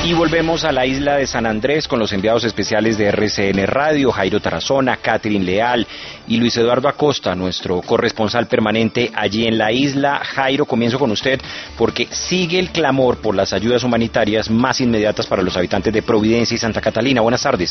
Y volvemos a la isla de San Andrés con los enviados especiales de RCN Radio, Jairo Tarazona, Catherine Leal y Luis Eduardo Acosta, nuestro corresponsal permanente allí en la isla. Jairo, comienzo con usted porque sigue el clamor por las ayudas humanitarias más inmediatas para los habitantes de Providencia y Santa Catalina. Buenas tardes.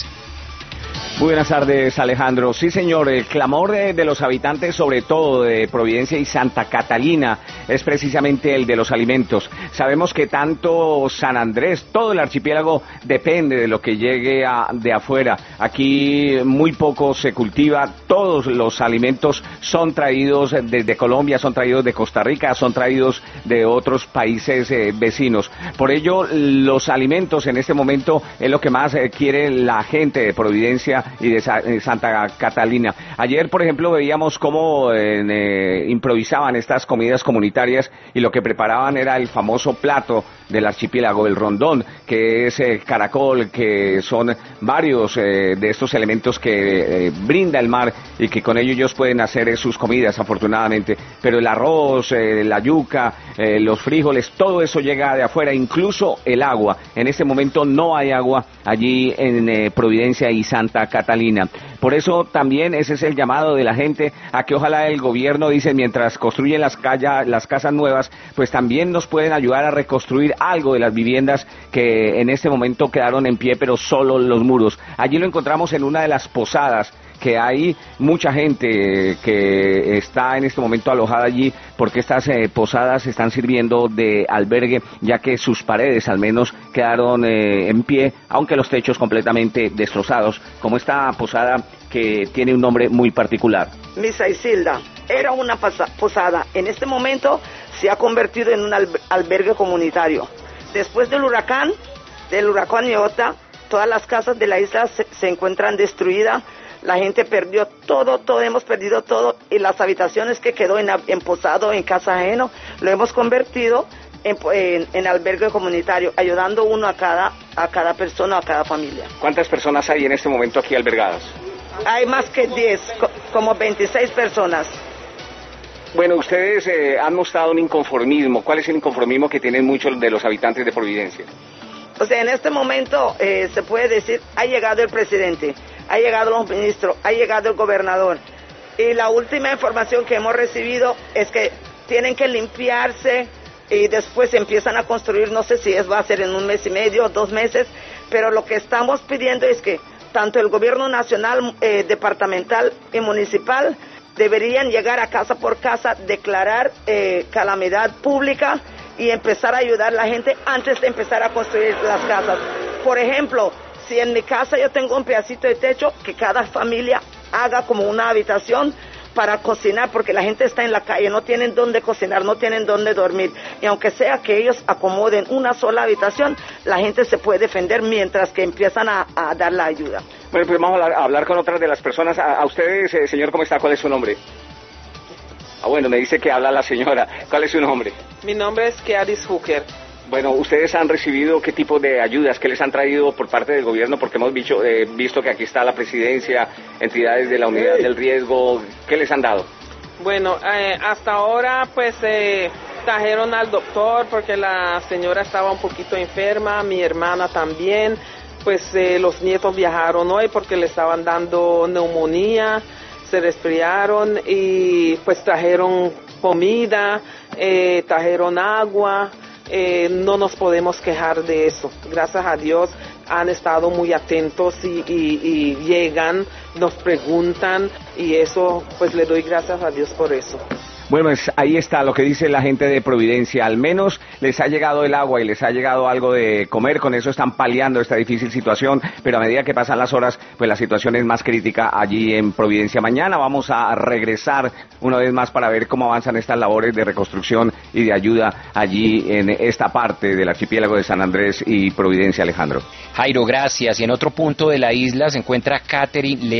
Muy buenas tardes, Alejandro. Sí, señor, el clamor de los habitantes, sobre todo de Providencia y Santa Catalina, es precisamente el de los alimentos. Sabemos que tanto San Andrés, todo el archipiélago, depende de lo que llegue de afuera. Aquí muy poco se cultiva, todos los alimentos son traídos desde Colombia, son traídos de Costa Rica, son traídos de otros países vecinos. Por ello, los alimentos en este momento es lo que más quiere la gente de Providencia y de Santa Catalina. Ayer, por ejemplo, veíamos cómo improvisaban estas comidas comunitarias y lo que preparaban era el famoso plato del archipiélago, el rondón, que es caracol, que son varios de estos elementos que brinda el mar y que con ello ellos pueden hacer sus comidas, afortunadamente. Pero el arroz, la yuca, los frijoles, todo eso llega de afuera, incluso el agua. En este momento no hay agua allí en Providencia y Santa Catalina. Por eso también ese es el llamado de la gente a que ojalá el gobierno, dice, mientras construyen las casas nuevas, pues también nos pueden ayudar a reconstruir algo de las viviendas que en este momento quedaron en pie, pero solo los muros. Allí lo encontramos en una de las posadas, que hay mucha gente que está en este momento alojada allí porque estas posadas están sirviendo de albergue, ya que sus paredes al menos quedaron en pie, aunque los techos completamente destrozados, como esta posada que tiene un nombre muy particular. Misa Isilda era una posada, en este momento se ha convertido en un albergue comunitario. Después del huracán Iota, todas las casas de la isla se encuentran destruidas. La gente perdió todo, hemos perdido todo, y las habitaciones que quedó en posado, en casa ajeno, lo hemos convertido en albergue comunitario, ayudando uno a cada persona, a cada familia. ¿Cuántas personas hay en este momento aquí albergadas? Hay más que 10, como 26 personas. Bueno, ustedes han mostrado un inconformismo. ¿Cuál es el inconformismo que tienen muchos de los habitantes de Providencia? O sea, en este momento se puede decir, ha llegado el presidente, ha llegado los ministros, ha llegado el gobernador. Y la última información que hemos recibido es que tienen que limpiarse y después empiezan a construir, no sé si va a ser en 1 mes y medio, 2 meses, pero lo que estamos pidiendo es que tanto el gobierno nacional, departamental y municipal deberían llegar a casa por casa, declarar calamidad pública y empezar a ayudar a la gente antes de empezar a construir las casas. Por ejemplo, si en mi casa yo tengo un pedacito de techo, que cada familia haga como una habitación para cocinar, porque la gente está en la calle, no tienen dónde cocinar, no tienen dónde dormir. Y aunque sea que ellos acomoden una sola habitación, la gente se puede defender mientras que empiezan a dar la ayuda. Bueno, pues vamos a hablar con otras de las personas. A ustedes, señor, ¿cómo está? ¿Cuál es su nombre? Bueno, me dice que habla la señora. ¿Cuál es su nombre? Mi nombre es Kearis Hooker. Bueno, ¿ustedes han recibido qué tipo de ayudas que les han traído por parte del gobierno? Porque hemos visto que aquí está la presidencia, entidades de la unidad del riesgo. ¿Qué les han dado? Bueno, hasta ahora pues trajeron al doctor porque la señora estaba un poquito enferma, mi hermana también. Pues los nietos viajaron hoy porque le estaban dando neumonía, se resfriaron y pues trajeron comida, trajeron agua. No nos podemos quejar de eso. Gracias a Dios han estado muy atentos y llegan, nos preguntan y eso, pues le doy gracias a Dios por eso. Bueno, ahí está lo que dice la gente de Providencia. Al menos les ha llegado el agua y les ha llegado algo de comer. Con eso están paliando esta difícil situación. Pero a medida que pasan las horas, pues la situación es más crítica allí en Providencia. Mañana vamos a regresar una vez más para ver cómo avanzan estas labores de reconstrucción y de ayuda allí en esta parte del archipiélago de San Andrés y Providencia, Alejandro. Jairo, gracias. Y en otro punto de la isla se encuentra Catherine